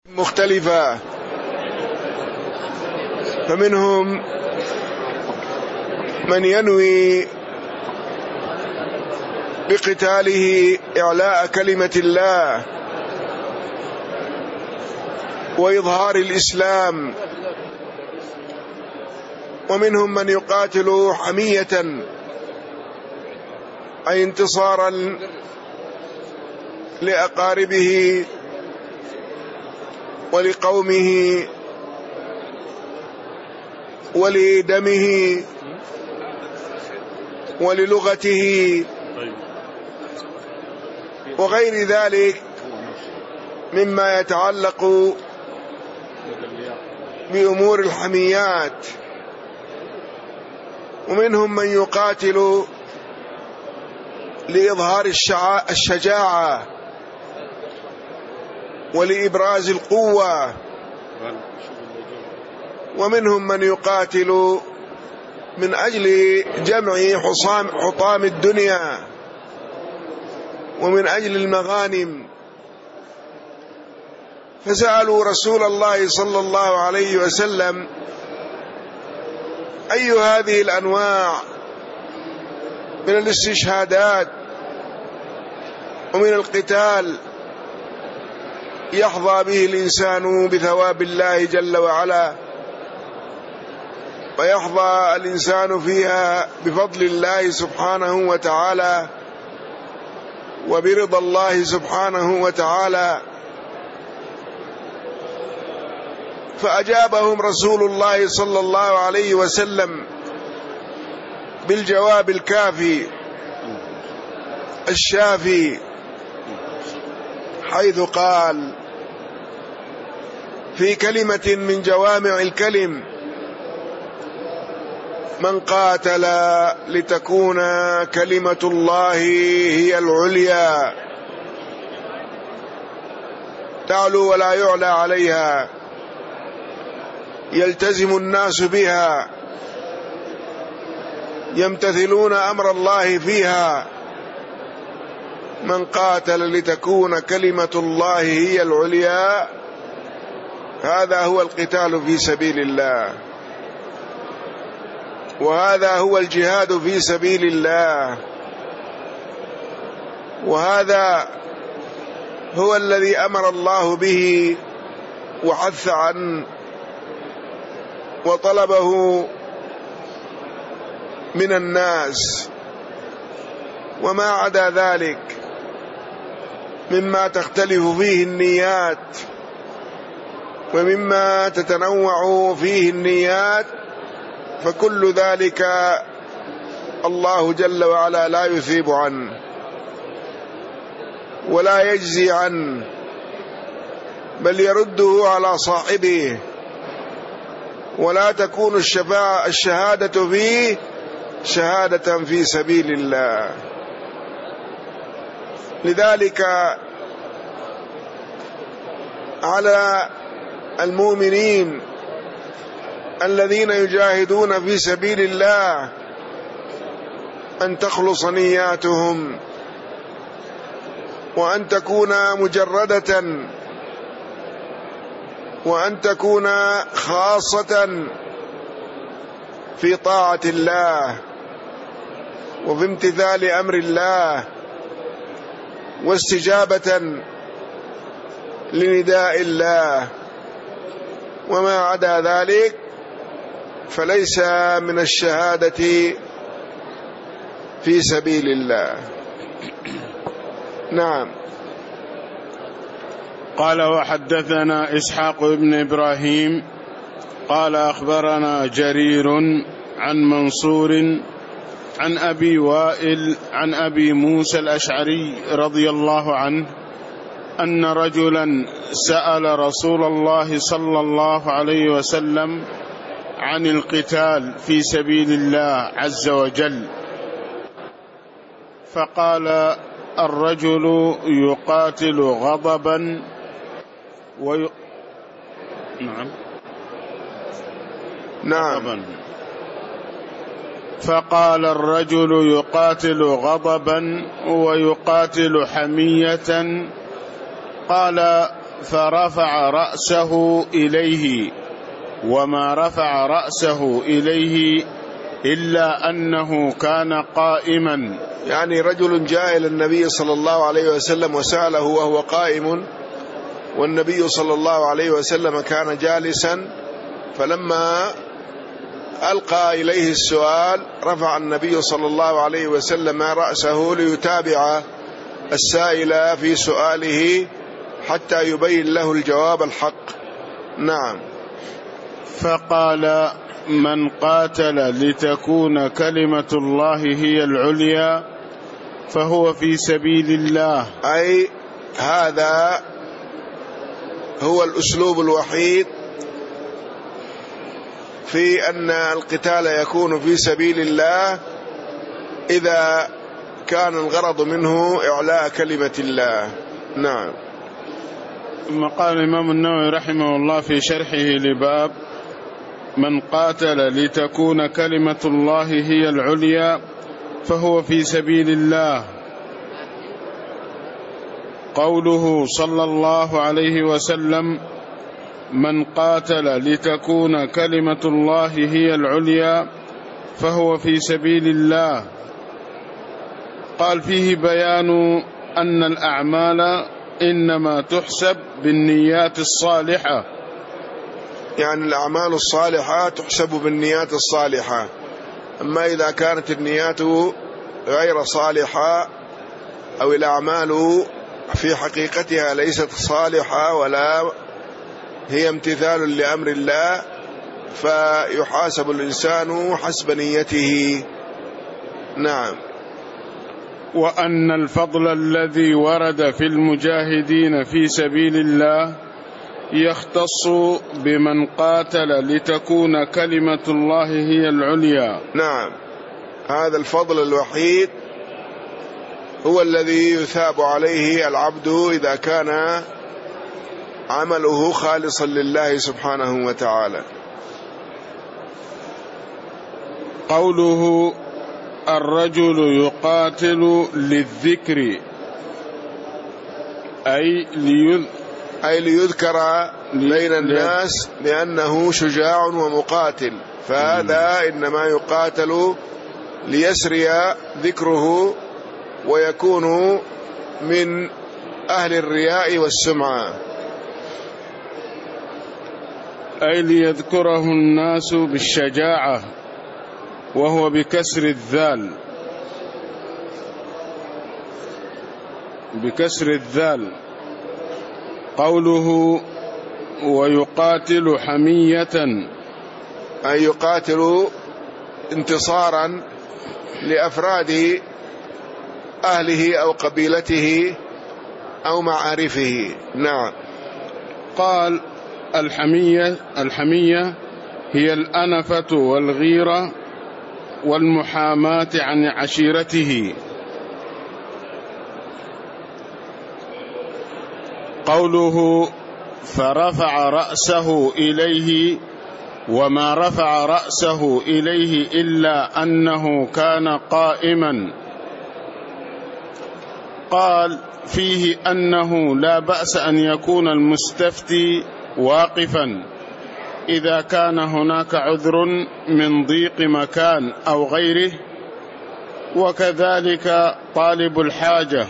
مختلفة، فمنهم من ينوي بقتاله إعلاء كلمة الله وإظهار الإسلام، ومنهم من يقاتل حمية أي انتصارا لأقاربه ولقومه ولدمه وللغته وغير ذلك مما يتعلق بأمور الحميات. ومنهم من يقاتل لإظهار الشجاعة ولإبراز القوة، ومنهم من يقاتل من أجل جمع حطام الدنيا ومن أجل المغانم. فسألوا رسول الله صلى الله عليه وسلم: أي هذه الأنواع من الاستشهادات ومن القتال يحظى به الإنسان بثواب الله جل وعلا، ويحظى الإنسان فيها بفضل الله سبحانه وتعالى وبرضا الله سبحانه وتعالى؟ فأجابهم رسول الله صلى الله عليه وسلم بالجواب الكافي الشافي، حيث قال في كلمة من جوامع الكلم: من قاتل لتكون كلمة الله هي العليا تعلو ولا يعلى عليها، يلتزم الناس بها، يمتثلون أمر الله فيها. من قاتل لتكون كلمة الله هي العليا، هذا هو القتال في سبيل الله، وهذا هو الجهاد في سبيل الله، وهذا هو الذي أمر الله به وحث عنه وطلبه من الناس. وما عدا ذلك مما تختلف فيه النيات ومما تتنوع فيه النيات، فكل ذلك الله جل وعلا لا يثيب عنه ولا يجزي عنه، بل يرده على صاحبه، ولا تكون الشهادة فيه شهادة في سبيل الله. لذلك على المؤمنين الذين يجاهدون في سبيل الله أن تخلص نياتهم، وأن تكون مجردة، وأن تكون خاصة في طاعة الله وفي امتثال أمر الله واستجابة لنداء الله. وما عدا ذلك فليس من الشهادة في سبيل الله. نعم. قال: وحدثنا إسحاق بن إبراهيم قال أخبرنا جرير عن منصور عن أبي وائل عن أبي موسى الأشعري رضي الله عنه أن رجلا سأل رسول الله صلى الله عليه وسلم عن القتال في سبيل الله عز وجل، فقال: الرجل يقاتل غضبا نعم. فقال: الرجل يقاتل غضبا ويقاتل حمية. قال: فرفع رأسه إليه وما رفع رأسه إليه إلا أنه كان قائما. يعني رجل جاء إلى النبي صلى الله عليه وسلم وسأله وهو قائم، والنبي صلى الله عليه وسلم كان جالسا، فلما ألقى إليه السؤال رفع النبي صلى الله عليه وسلم رأسه ليتابع السائل في سؤاله حتى يبين له الجواب الحق. نعم. فقال: من قاتل لتكون كلمة الله هي العليا فهو في سبيل الله. أي هذا هو الأسلوب الوحيد في أن القتال يكون في سبيل الله إذا كان الغرض منه إعلاء كلمة الله. نعم. ثم قال الإمام النووي رحمه الله في شرحه لباب من قاتل لتكون كلمة الله هي العليا فهو في سبيل الله. قوله صلى الله عليه وسلم: من قاتل لتكون كلمة الله هي العليا فهو في سبيل الله، قال فيه بيان أن الأعمال إنما تحسب بالنيات الصالحة. يعني الأعمال الصالحة تحسب بالنيات الصالحة، أما إذا كانت النيات غير صالحة أو الأعمال في حقيقتها ليست صالحة ولا هي امتثال لأمر الله، فيحاسب الإنسان حسب نيته. نعم. وأن الفضل الذي ورد في المجاهدين في سبيل الله يختص بمن قاتل لتكون كلمة الله هي العليا. نعم، هذا الفضل الوحيد هو الذي يثاب عليه العبد إذا كان عمله خالصا لله سبحانه وتعالى. قوله الرجل يقاتل للذكر أي ليذكر بين الناس بأنه شجاع ومقاتل، فهذا إنما يقاتل ليسري ذكره ويكون من أهل الرياء والسمعة، أي ليذكره الناس بالشجاعة، وهو بكسر الذال، بكسر الذال. قوله ويقاتل حمية أي يقاتل انتصارا لأفراد أهله أو قبيلته أو معارفه. نعم. قال الحمية هي الأنفة والغيرة والمحاماة عن عشيرته. قوله فرفع رأسه إليه وما رفع رأسه إليه إلا أنه كان قائما، قال فيه أنه لا بأس أن يكون المستفتي واقفا إذا كان هناك عذر من ضيق مكان أو غيره، وكذلك طالب الحاجة.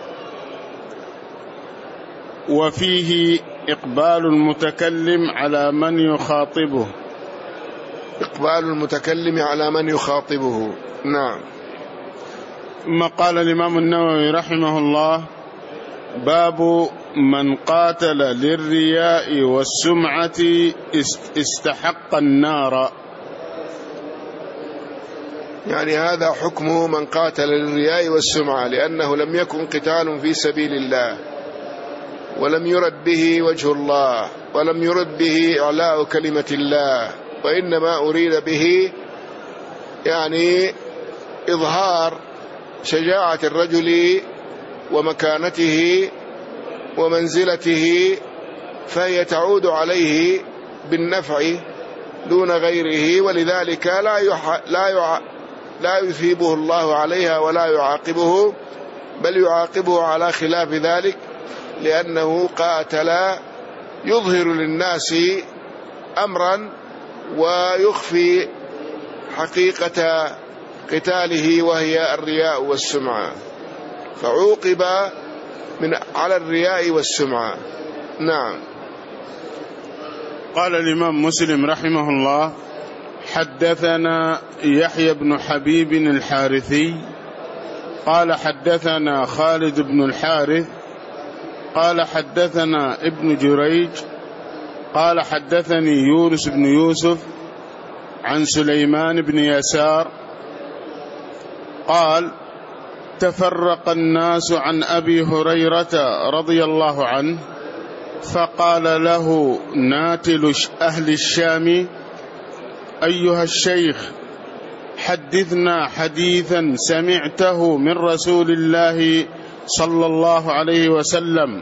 وفيه إقبال المتكلم على من يخاطبه، إقبال المتكلم على من يخاطبه. نعم. ثم قال الإمام النووي رحمه الله: باب من قاتل للرياء والسمعة استحق النار. يعني هذا حكم من قاتل للرياء والسمعة، لأنه لم يكن قتال في سبيل الله، ولم يرد به وجه الله، ولم يرد به إعلاء كلمة الله، وإنما أريد به يعني إظهار شجاعة الرجل ومكانته ومنزلته، فهي تعود عليه بالنفع دون غيره، ولذلك لا يثيبه الله عليها ولا يعاقبه، بل يعاقبه على خلاف ذلك، لأنه قاتل يظهر للناس أمرا ويخفي حقيقة قتاله وهي الرياء والسمعة، فعوقب على الرياء والسمعة. نعم. قال الإمام مسلم رحمه الله: حدثنا يحيى بن حبيب الحارثي قال حدثنا خالد بن الحارث قال حدثنا ابن جريج قال حدثني يونس بن يوسف عن سليمان بن يسار قال: تفرق الناس عن أبي هريرة رضي الله عنه، فقال له ناتل أهل الشام: أيها الشيخ، حدثنا حديثا سمعته من رسول الله صلى الله عليه وسلم.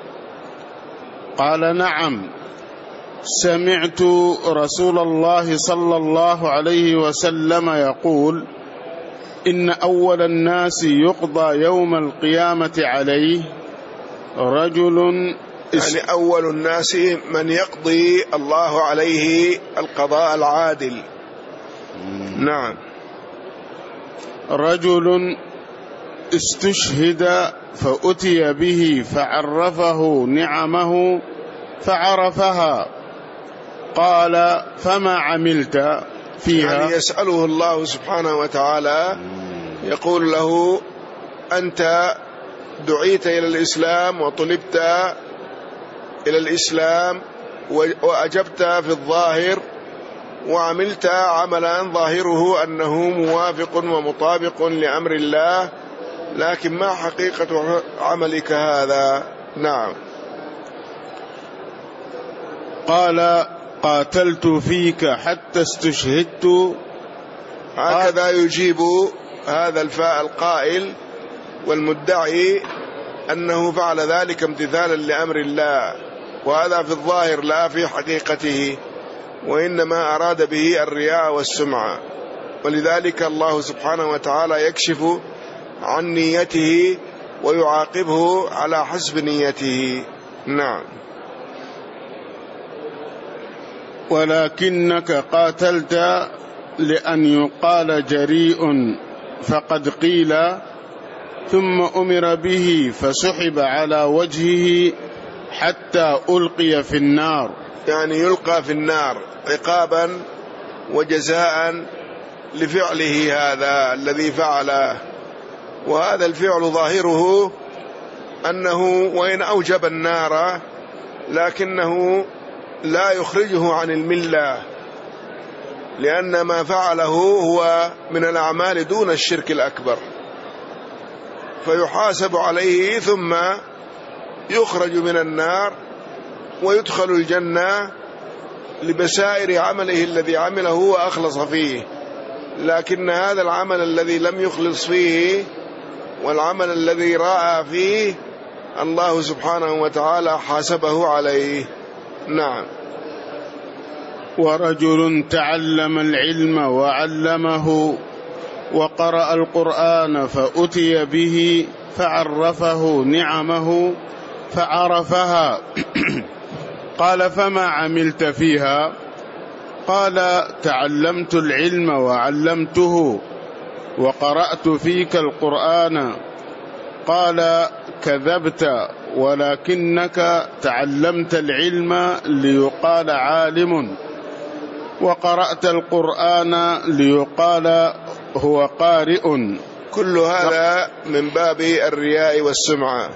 قال: نعم، سمعت رسول الله صلى الله عليه وسلم يقول: إن أول الناس يقضى يوم القيامة عليه رجل، يعني أول الناس من يقضي الله عليه القضاء العادل. نعم. رجل استشهد فأتي به فعرفه نعمه فعرفها. قال: فما عملت فيها؟ يعني يسأله الله سبحانه وتعالى، يقول له: أنت دعيت إلى الإسلام وطلبت إلى الإسلام وأجبت في الظاهر وعملت عملا ظاهره أنه موافق ومطابق لأمر الله، لكن ما حقيقة عملك هذا؟ نعم. قال: قاتلت فيك حتى استشهدت. هكذا يجيب هذا الفاء القائل والمدعي أنه فعل ذلك امتثالا لأمر الله، وهذا في الظاهر لا في حقيقته، وإنما أراد به الرياء والسمعة، ولذلك الله سبحانه وتعالى يكشف عن نيته ويعاقبه على حسب نيته. نعم. ولكنك قاتلت لأن يقال جريء فقد قيل، ثم أمر به فسحب على وجهه حتى ألقي في النار. يعني يلقى في النار عقابا وجزاء لفعله هذا الذي فعله، وهذا الفعل ظاهره أنه وإن أوجب النار لكنه لا يخرجه عن الملة، لأن ما فعله هو من الأعمال دون الشرك الأكبر، فيحاسب عليه ثم يخرج من النار ويدخل الجنة لبسائر عمله الذي عمله وأخلص فيه. لكن هذا العمل الذي لم يخلص فيه والعمل الذي راء فيه الله سبحانه وتعالى حاسبه عليه. نعم. ورجل تعلم العلم وعلمه وقرأ القرآن فأتي به فعرفه نعمه فعرفها. قال: فما عملت فيها؟ قال: تعلمت العلم وعلمته وقرأت فيك القرآن. قال: كذبت، ولكنك تعلمت العلم ليقال عالم، وقرأت القرآن ليقال هو قارئ. كل هذا من باب الرياء والسمعة.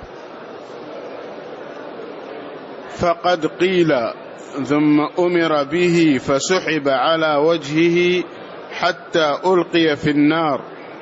فقد قيل، ثم أمر به فسحب على وجهه حتى ألقي في النار.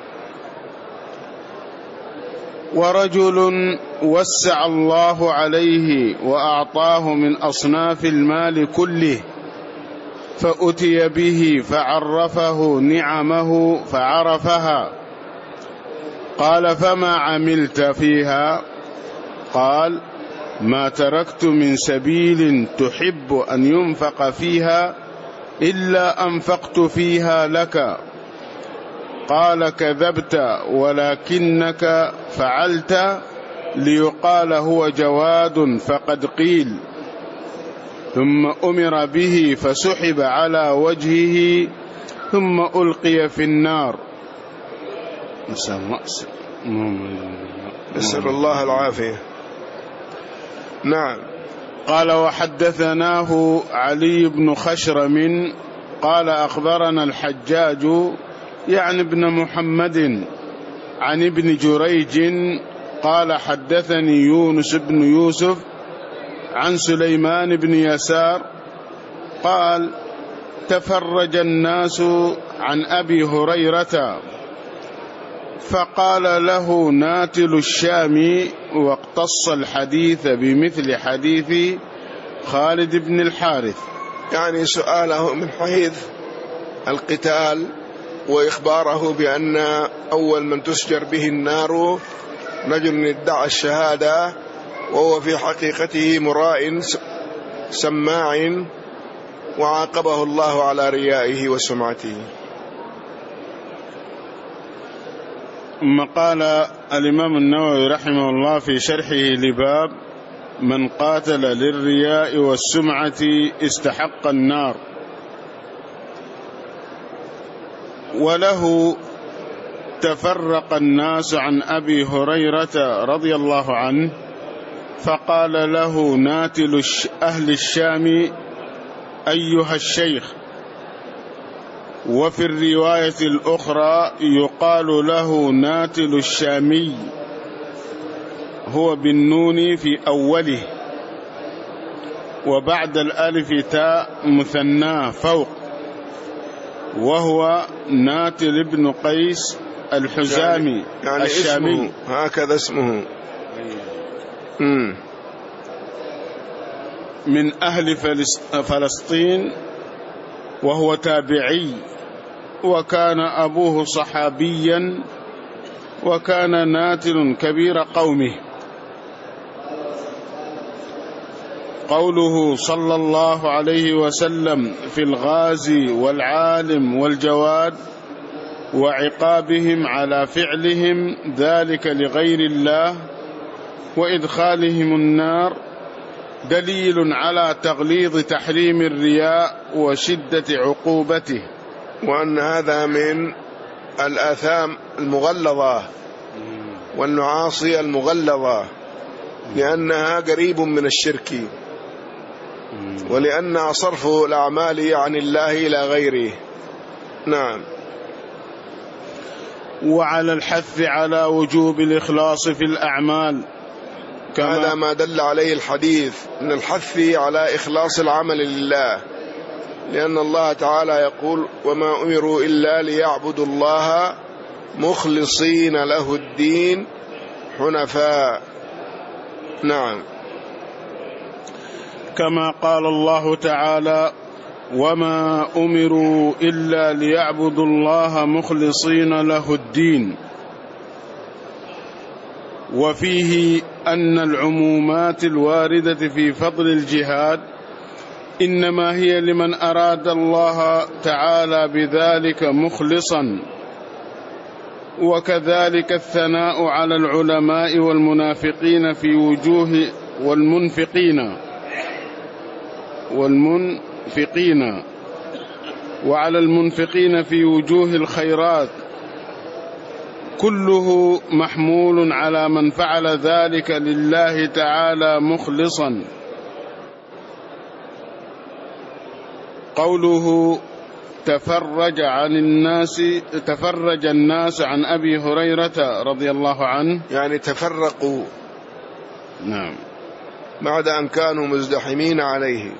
ورجل وسع الله عليه وأعطاه من أصناف المال كله، فأتي به فعرفه نعمه فعرفها. قال: فما عملت فيها؟ قال: ما تركت من سبيل تحب أن ينفق فيها إلا أنفقت فيها لك. قال: كذبت، ولكنك فعلت ليقال هو جواد فقد قيل. ثم أمر به فسحب على وجهه ثم ألقي في النار. نسأل الله العافية. نعم. قال وحدثناه علي بن خشرم قال أخبرنا الحجاج يعني ابن محمد عن ابن جريج قال حدثني يونس بن يوسف عن سليمان بن يسار قال تفرج الناس عن أبي هريرة فقال له ناتل الشام واقتص الحديث بمثل حديث خالد بن الحارث. يعني سؤاله من حيث القتال وإخباره بأن أول من تسجر به النار رجل ادعى الشهادة وهو في حقيقته مراء سماع وعاقبه الله على ريائه وسمعته. ثم قال الإمام النووي رحمه الله في شرحه لباب من قاتل للرياء والسمعة استحق النار. وله تفرق الناس عن أبي هريرة رضي الله عنه فقال له ناتل أهل الشام أيها الشيخ. وفي الرواية الأخرى يقال له ناتل الشامي هو بالنون في أوله وبعد الألف تاء مثنى فوق وهو ناتل بن قيس الحزامي يعني الشامي اسمه هكذا اسمه. من أهل فلسطين وهو تابعي وكان أبوه صحابيا وكان ناتل كبير قومه. قوله صلى الله عليه وسلم في الغازي والعالم والجواد وعقابهم على فعلهم ذلك لغير الله وإدخالهم النار دليل على تغليظ تحريم الرياء وشدة عقوبته، وأن هذا من الآثام المغلظة والنعاصي المغلظة لأنها قريب من الشرك ولأنها صرف الأعمال عن الله إلى غيره. نعم. وعلى الحث على وجوب الإخلاص في الأعمال هذا ما دل عليه الحديث من الحث على إخلاص العمل لله، لأن الله تعالى يقول وما أمروا إلا ليعبدوا الله مخلصين له الدين حنفاء. نعم. كما قال الله تعالى وما أمروا إلا ليعبدوا الله مخلصين له الدين. وفيه أن العمومات الواردة في فضل الجهاد إنما هي لمن أراد الله تعالى بذلك مخلصا، وكذلك الثناء على العلماء والمنافقين في وجوه والمنفقين وعلى المنفقين في وجوه الخيرات كله محمول على من فعل ذلك لله تعالى مخلصا. قوله تفرج الناس عن أبي هريرة رضي الله عنه يعني تفرقوا. نعم. بعد أن كانوا مزدحمين عليه،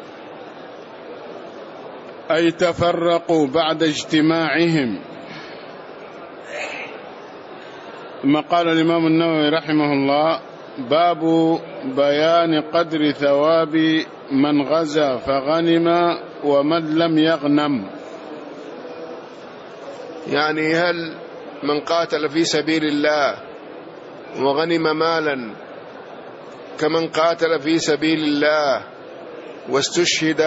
أي تفرقوا بعد اجتماعهم. ثم قال الإمام النووي رحمه الله باب بيان قدر ثواب من غزا فغنم ومن لم يغنم. يعني هل من قاتل في سبيل الله وغنم مالا كمن قاتل في سبيل الله واستشهد،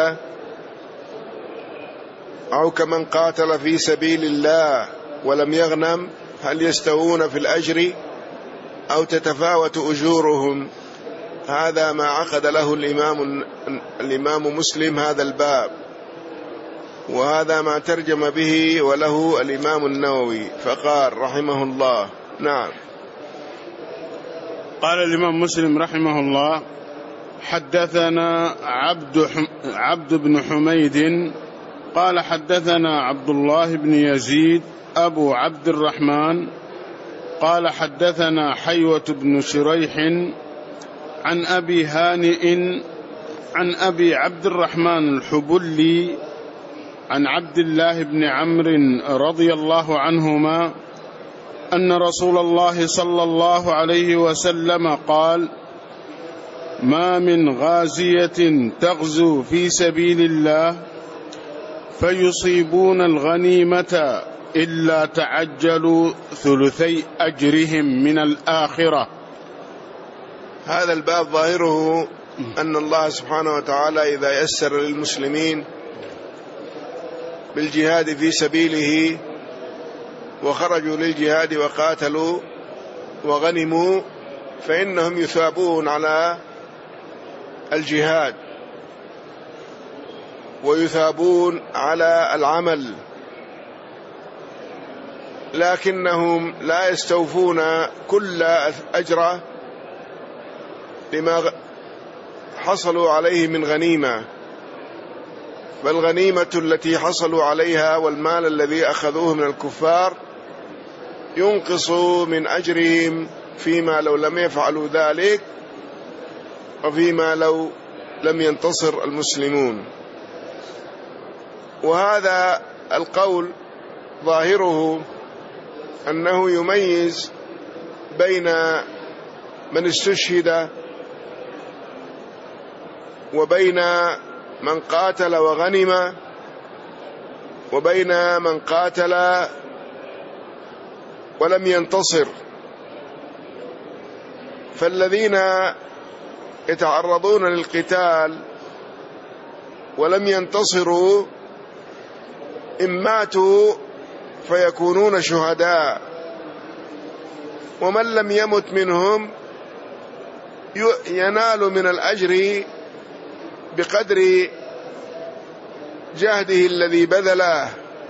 أو كمن قاتل في سبيل الله ولم يغنم، هل يستوون في الأجر أو تتفاوت أجورهم؟ هذا ما عقد له الإمام مسلم هذا الباب، وهذا ما ترجم به وله الإمام النووي، فقال رحمه الله. نعم. قال الإمام مسلم رحمه الله: حدثنا عبد بن حميد قال حدثنا عبد الله بن يزيد أبو عبد الرحمن قال حدثنا حيوة بن شريح عن أبي هانئ عن أبي عبد الرحمن الحبلي عن عبد الله بن عمرو رضي الله عنهما أن رسول الله صلى الله عليه وسلم قال: ما من غازية تغزو في سبيل الله فيصيبون الغنيمة إلا تعجلوا ثلثي أجرهم من الآخرة. هذا الباب ظاهره أن الله سبحانه وتعالى إذا يسر للمسلمين بالجهاد في سبيله وخرجوا للجهاد وقاتلوا وغنموا فإنهم يثابون على الجهاد ويثابون على العمل، لكنهم لا يستوفون كل أجره لما حصلوا عليه من غنيمة، فالغنيمة التي حصلوا عليها والمال الذي أخذوه من الكفار ينقص من أجرهم فيما لو لم يفعلوا ذلك وفيما لو لم ينتصر المسلمون. وهذا القول ظاهره أنه يميز بين من استشهد وبين من قاتل وغنم وبين من قاتل ولم ينتصر. فالذين يتعرضون للقتال ولم ينتصروا إن ماتوا فيكونون شهداء، ومن لم يمت منهم ينال من الأجر بقدر جهده الذي بذله.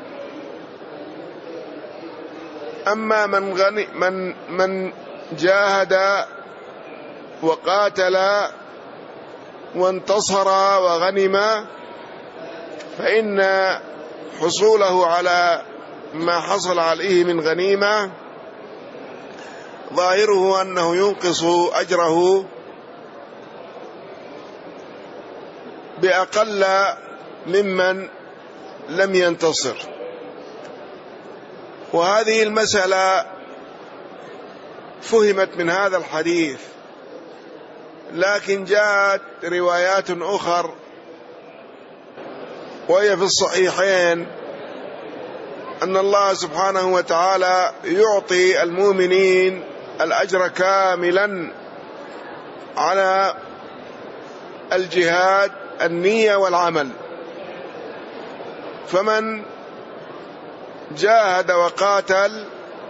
أما من جاهد وقاتل وانتصر وغنم فإن حصوله على ما حصل عليه من غنيمة ظاهره أنه ينقص أجره بأقل ممن لم ينتصر. وهذه المسألة فهمت من هذا الحديث، لكن جاءت روايات أخرى وهي في الصحيحين أن الله سبحانه وتعالى يعطي المؤمنين الأجر كاملا على الجهاد النية والعمل. فمن جاهد وقاتل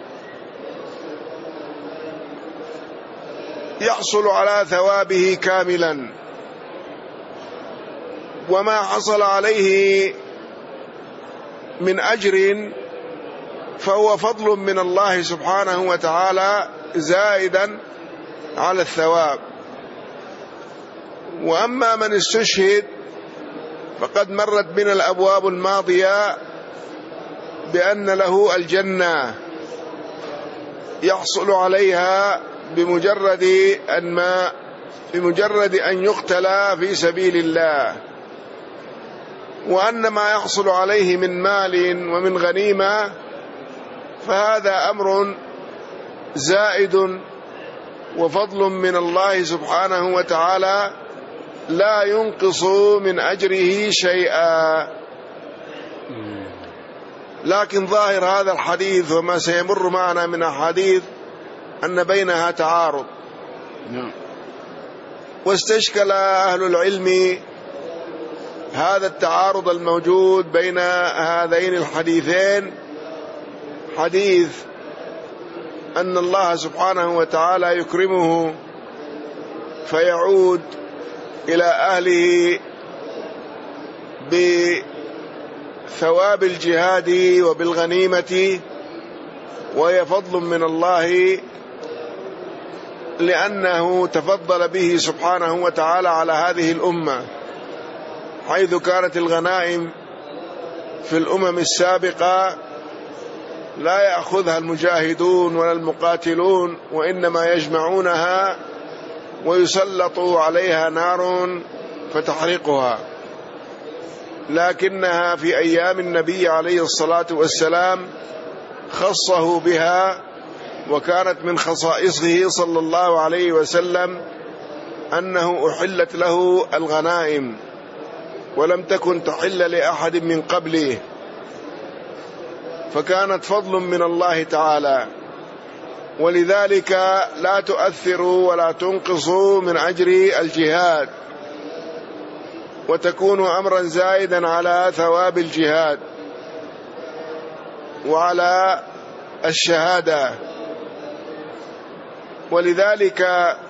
يحصل على ثوابه كاملا، وما حصل عليه من أجر فهو فضل من الله سبحانه وتعالى زائدا على الثواب. وأما من استشهد فقد مرت بنا الأبواب الماضية بأن له الجنة يحصل عليها بمجرد أن يقتل في سبيل الله، وأن ما يحصل عليه من مال ومن غنيمة فهذا أمر زائد وفضل من الله سبحانه وتعالى لا ينقص من أجره شيئا. لكن ظاهر هذا الحديث وما سيمر معنا من أحاديث أن بينها تعارض، واستشكل أهل العلم هذا التعارض الموجود بين هذين الحديثين، حديث أن الله سبحانه وتعالى يكرمه فيعود إلى أهله بثواب الجهاد وبالغنيمة، وهي فضل من الله لأنه تفضل به سبحانه وتعالى على هذه الأمة، حيث كانت الغنائم في الأمم السابقة لا يأخذها المجاهدون ولا المقاتلون، وإنما يجمعونها ويسلط عليها نار فتحرقها، لكنها في أيام النبي عليه الصلاة والسلام خصه بها، وكانت من خصائصه صلى الله عليه وسلم أنه أحلت له الغنائم ولم تكن تحل لأحد من قبله، فكانت فضل من الله تعالى، ولذلك لا تؤثر ولا تنقص من أجر الجهاد، وتكون أمرا زائدا على ثواب الجهاد وعلى الشهادة. ولذلك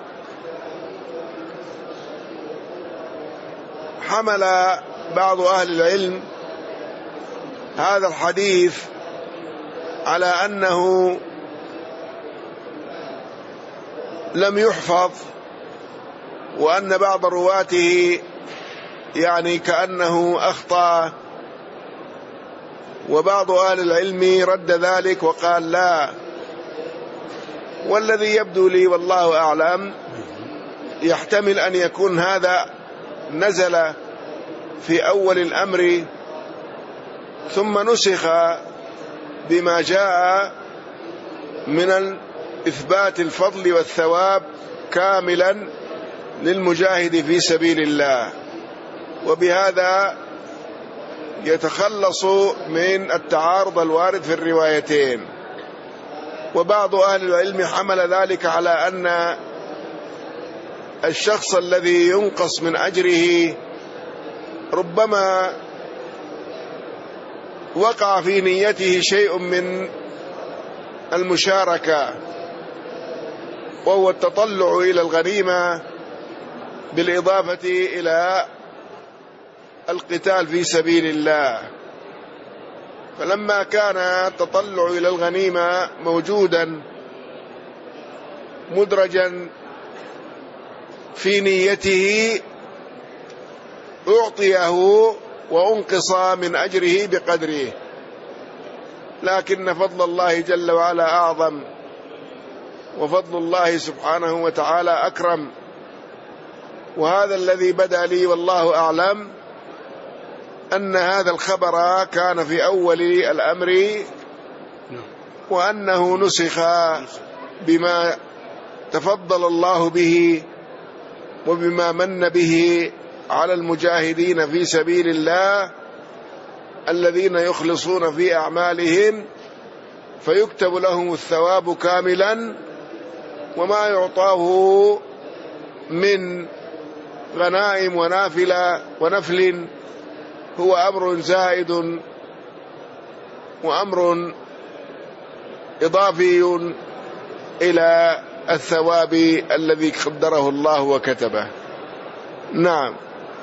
حمل بعض أهل العلم هذا الحديث على أنه لم يحفظ، وأن بعض رواته يعني كأنه أخطأ، وبعض أهل العلم رد ذلك وقال لا. والذي يبدو لي والله أعلم يحتمل أن يكون هذا نزل في أول الأمر ثم نسخ بما جاء من إثبات الفضل والثواب كاملا للمجاهد في سبيل الله، وبهذا يتخلص من التعارض الوارد في الروايتين. وبعض أهل العلم حمل ذلك على أن الشخص الذي ينقص من أجره ربما وقع في نيته شيء من المشاركة، وهو التطلع إلى الغنيمة بالإضافة إلى القتال في سبيل الله. فلما كان التطلع إلى الغنيمة موجودا مدرجا في نيته أعطيه وأنقص من أجره بقدره، لكن فضل الله جل وعلا أعظم، وفضل الله سبحانه وتعالى أكرم. وهذا الذي بدا لي والله أعلم أن هذا الخبر كان في أول الأمر، وأنه نسخ بما تفضل الله به وبما من به على المجاهدين في سبيل الله الذين يخلصون في أعمالهم، فيكتب لهم الثواب كاملا، وما يعطاه من غنائم ونفل هو أمر زائد وأمر إضافي إلى الثواب الذي قدره الله وكتبه. نعم.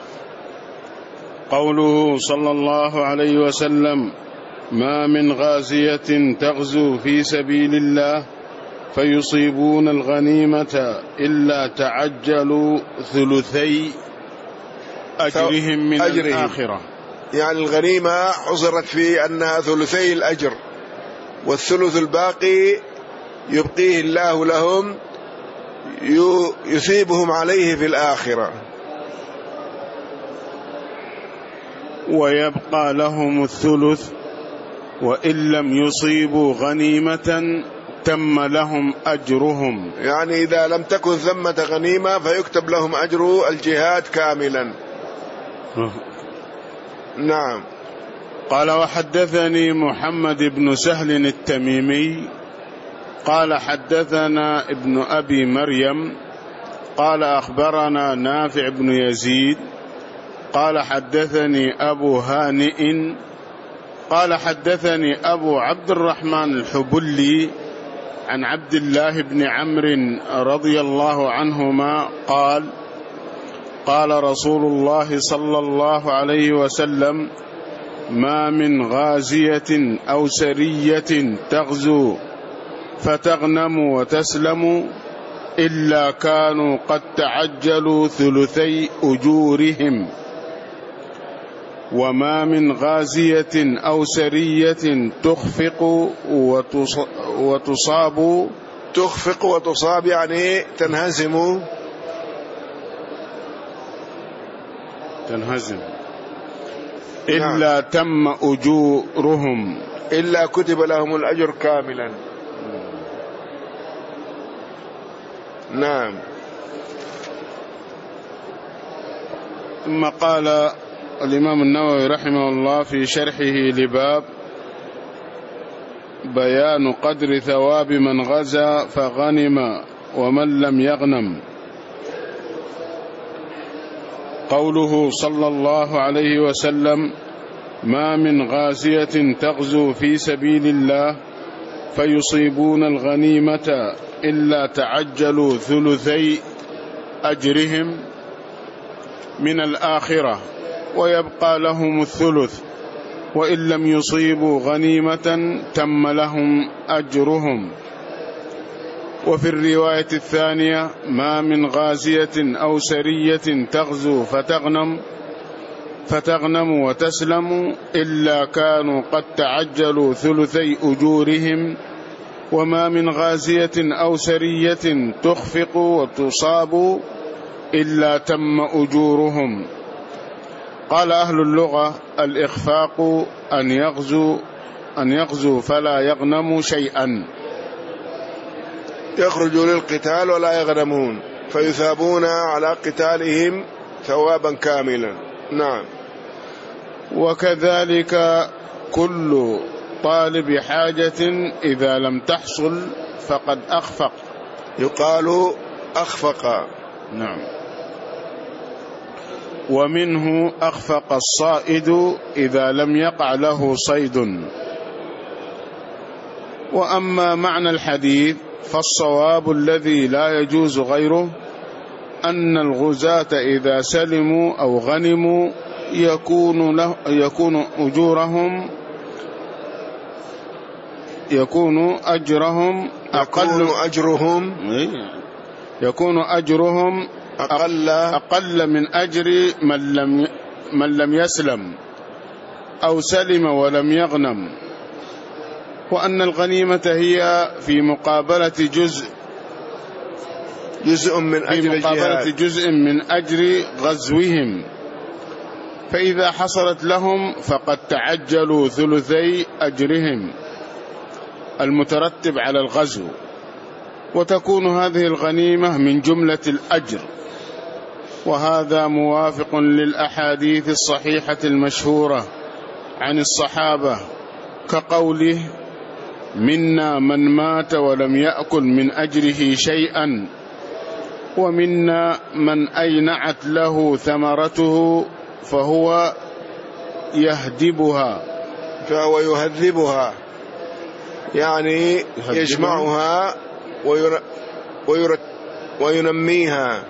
قوله صلى الله عليه وسلم: ما من غازية تغزو في سبيل الله فيصيبون الغنيمة إلا تعجلوا ثلثي أجرهم من الآخرة. يعني الغنيمة حصرت في أنها ثلثي الأجر، والثلث الباقي يبقيه الله لهم يثيبهم عليه في الآخرة. ويبقى لهم الثلث وإن لم يصيبوا غنيمة تم لهم أجرهم، يعني إذا لم تكن ثمة غنيمة فيكتب لهم أجر الجهاد كاملا. نعم. قال: وحدثني محمد بن سهل التميمي قال حدثنا ابن أبي مريم قال أخبرنا نافع بن يزيد قال حدثني أبو هانئ قال حدثني أبو عبد الرحمن الحبلي عن عبد الله بن عمرو رضي الله عنهما قال قال رسول الله صلى الله عليه وسلم: ما من غازية أو سرية تغزو فتغنم وتسلم إلا كانوا قد تعجلوا ثلثي أجورهم، وما من غازية أو سرية تخفق وتصاب. تخفق وتصاب يعني تنهزم إلا تم أجورهم، إلا كتب لهم الأجر كاملا. نعم. ثم قال الإمام النووي رحمه الله في شرحه لباب بيان قدر ثواب من غزا فغنم ومن لم يغنم، قوله صلى الله عليه وسلم: ما من غازية تغزو في سبيل الله فيصيبون الغنيمة إلا تعجلوا ثلثي أجرهم من الآخرة ويبقى لهم الثلث، وإن لم يصيبوا غنيمة تم لهم أجرهم. وفي الرواية الثانية: ما من غازية أو سرية تغزو فتغنم وتسلم إلا كانوا قد تعجلوا ثلثي أجورهم، وما من غازية أو سرية تخفق وتصاب إلا تم أجورهم. قال أهل اللغة: الإخفاق أن يغزو فلا يغنم شيئا، يخرجوا للقتال ولا يغنمون فيثابون على قتالهم ثوابا كاملا. نعم. وكذلك كل طالب حاجة إذا لم تحصل فقد أخفق، يقال أخفق. نعم. ومنه أخفق الصائد إذا لم يقع له صيد. وأما معنى الحديث فالصواب الذي لا يجوز غيره أن الغزاة إذا سلموا أو غنموا يكون أجرهم أقل من أجر من لم يسلم أو سلم ولم يغنم، وأن الغنيمة هي في مقابلة جزء من أجر غزوهم، فإذا حصلت لهم فقد تعجلوا ثلثي أجرهم المترتب على الغزو، وتكون هذه الغنيمة من جملة الأجر. وهذا موافق للأحاديث الصحيحة المشهورة عن الصحابة كقوله: منا من مات ولم يأكل من أجره شيئا، ومنا من أينعت له ثمرته فهو يهذبها يعني يجمعها وينميها.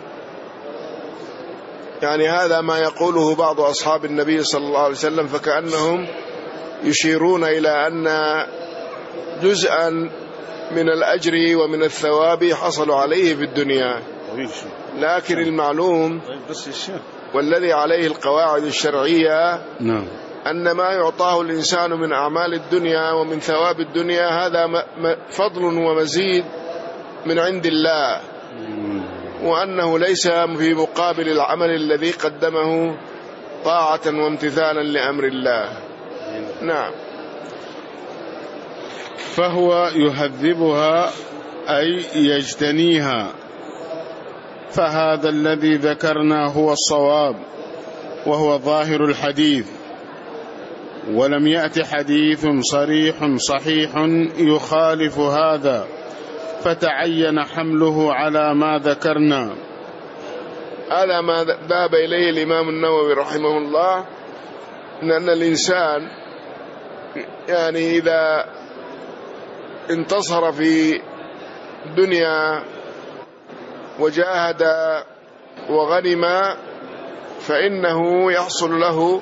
يعني هذا ما يقوله بعض أصحاب النبي صلى الله عليه وسلم، فكأنهم يشيرون إلى أن جزءا من الأجر ومن الثواب حصلوا عليه في الدنيا، لكن المعلوم والذي عليه القواعد الشرعية أن ما يعطاه الإنسان من أعمال الدنيا ومن ثواب الدنيا هذا فضل ومزيد من عند الله، وأنه ليس في مقابل العمل الذي قدمه طاعة وامتثالا لأمر الله. نعم. فهو يهذبها أي يجتنيها، فهذا الذي ذكرنا هو الصواب وهو ظاهر الحديث، ولم يأت حديث صريح صحيح يخالف هذا، فتعين حمله على ما ذكرنا. هذا ما ذهب إليه الإمام النووي رحمه الله، أن الإنسان يعني إذا انتصر في الدنيا وجاهد وغنم فإنه يحصل له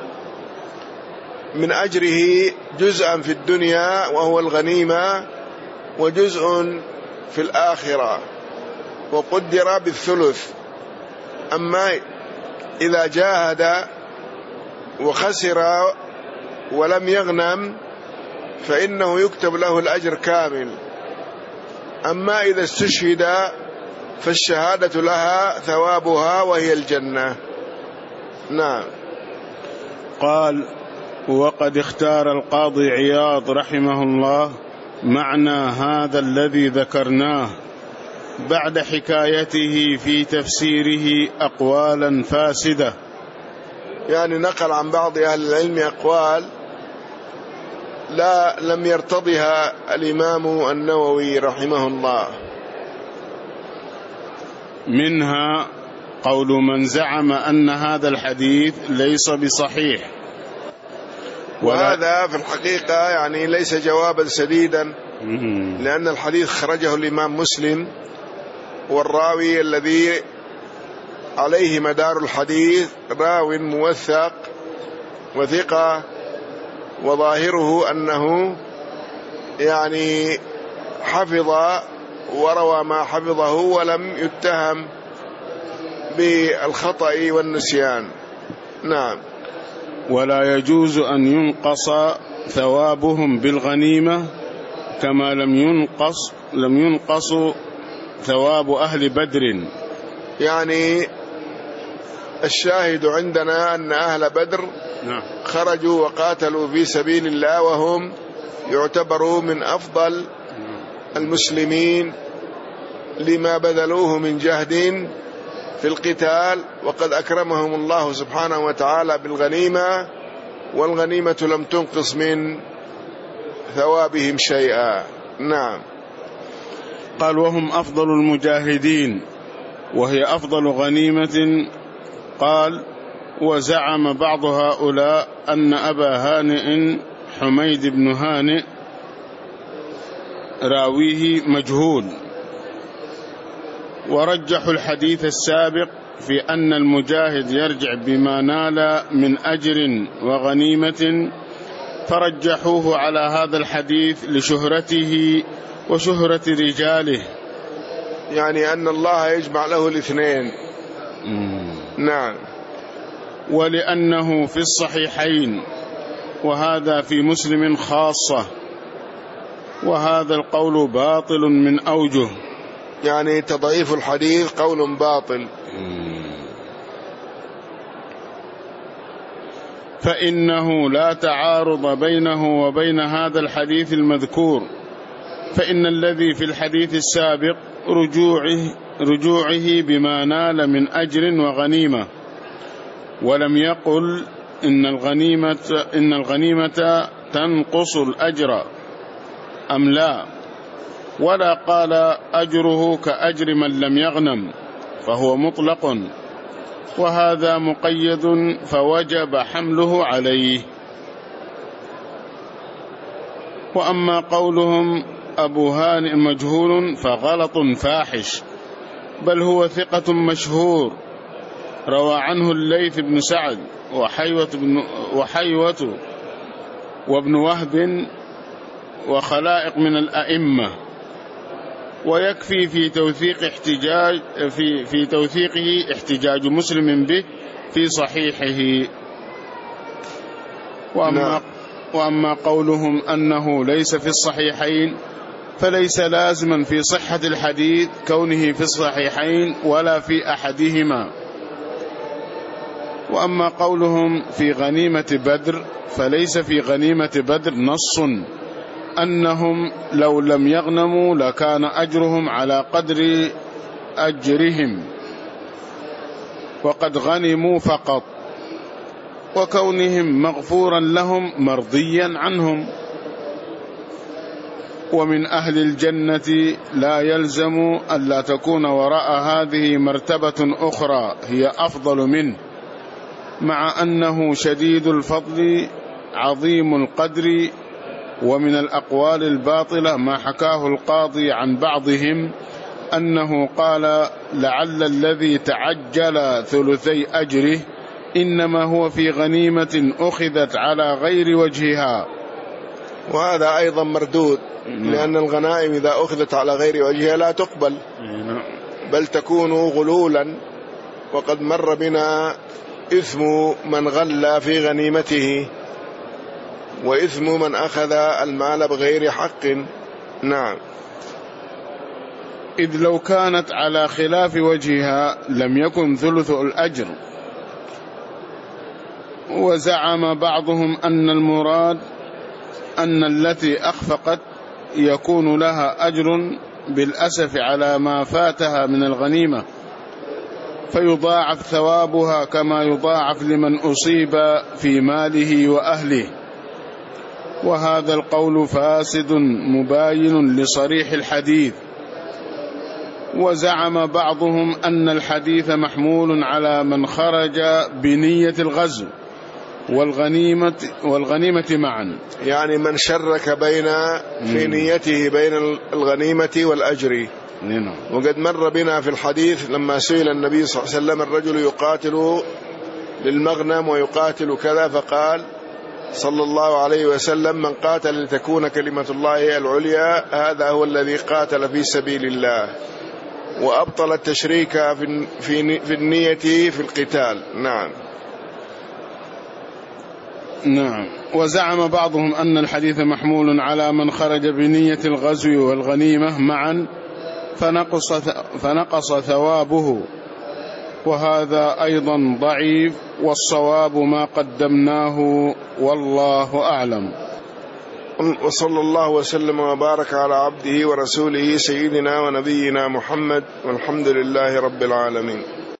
من أجره جزءا في الدنيا وهو الغنيمة وجزء في الآخرة وقدر بالثلث. أما إذا جاهد وخسر ولم يغنم فإنه يكتب له الأجر كامل. أما إذا استشهد فالشهادة لها ثوابها وهي الجنة. نعم. قال: وقد اختار القاضي عياض رحمه الله معنى هذا الذي ذكرناه بعد حكايته في تفسيره أقوالا فاسدة. يعني نقل عن بعض أهل العلم أقوال لم يرتضها الإمام النووي رحمه الله. منها قول من زعم أن هذا الحديث ليس بصحيح، وهذا في الحقيقة يعني ليس جوابا سديدا، لأن الحديث خرجه الإمام مسلم، والراوي الذي عليه مدار الحديث راو موثق وثقة، وظاهره أنه يعني حفظ وروى ما حفظه ولم يتهم بالخطأ والنسيان. نعم. ولا يجوز أن ينقص ثوابهم بالغنيمة كما لم ينقص ثواب أهل بدر. يعني الشاهد عندنا أن أهل بدر خرجوا وقاتلوا في سبيل الله، وهم يعتبروا من أفضل المسلمين لما بذلوه من جهد في القتال، وقد أكرمهم الله سبحانه وتعالى بالغنيمة، والغنيمة لم تنقص من ثوابهم شيئا. نعم. قال: وهم أفضل المجاهدين وهي أفضل غنيمة. قال: وزعم بعض هؤلاء أن أبا هانئ حميد بن هانئ راويه مجهول، ورجحوا الحديث السابق في أن المجاهد يرجع بما نال من أجر وغنيمة، فرجحوه على هذا الحديث لشهرته وشهرة رجاله، يعني أن الله يجمع له الاثنين. نعم. ولأنه في الصحيحين، وهذا في مسلم خاصة، وهذا القول باطل من أوجه. يعني تضعيف الحديث قول باطل. فإنه لا تعارض بينه وبين هذا الحديث المذكور، فإن الذي في الحديث السابق رجوعه بما نال من أجر وغنيمة، ولم يقل إن الغنيمة تنقص الأجر أم لا، ولا قال أجره كأجر من لم يغنم، فهو مطلق، وهذا مقيد فوجب حمله عليه. وأما قولهم أبو هانئ مجهول فغلط فاحش، بل هو ثقة مشهور، روى عنه الليث بن سعد وحيوة وابن وهب وخلائق من الأئمة، ويكفي في توثيقه احتجاج مسلم به في صحيحه. وأما قولهم أنه ليس في الصحيحين فليس لازما في صحة الحديث كونه في الصحيحين ولا في أحدهما. وأما قولهم في غنيمة بدر فليس في غنيمة بدر نص أنهم لو لم يغنموا لكان أجرهم على قدر أجرهم، وقد غنموا فقط، وكونهم مغفورا لهم مرضيا عنهم. ومن أهل الجنة لا يلزم ألا تكون وراء هذه مرتبة أخرى هي أفضل منه، مع أنه شديد الفضل عظيم القدر ومن الأقوال الباطلة ما حكاه القاضي عن بعضهم أنه قال لعل الذي تعجل ثلثي أجره إنما هو في غنيمة أخذت على غير وجهها، وهذا أيضا مردود، لأن الغنائم إذا أخذت على غير وجهها لا تقبل، بل تكون غلولا. وقد مر بنا إثم من غلى في غنيمته وإثم من أخذ المال بغير حق. نعم. إذ لو كانت على خلاف وجهها لم يكن ثلث الأجر. وزعم بعضهم أن المراد أن التي أخفقت يكون لها أجر بالأسف على ما فاتها من الغنيمة، فيضاعف ثوابها كما يضاعف لمن أصيب في ماله وأهله، وهذا القول فاسد مباين لصريح الحديث. وزعم بعضهم أن الحديث محمول على من خرج بنية الغزو والغنيمة معا، يعني من شرك في نيته بين الغنيمة والأجر. وقد مر بنا في الحديث لما سئل النبي صلى الله عليه وسلم الرجل يقاتل للمغنم ويقاتل كذا، فقال صلى الله عليه وسلم من قاتل لتكون كلمة الله العليا هذا هو الذي قاتل في سبيل الله، وأبطل التشريك في النية في القتال. نعم. نعم. وزعم بعضهم أن الحديث محمول على من خرج بنية الغزو والغنيمة معا فنقص ثوابه، وهذا أيضا ضعيف، والصواب ما قدمناه والله أعلم. وصلى الله وسلم وبارك على عبده ورسوله سيدنا ونبينا محمد، والحمد لله رب العالمين.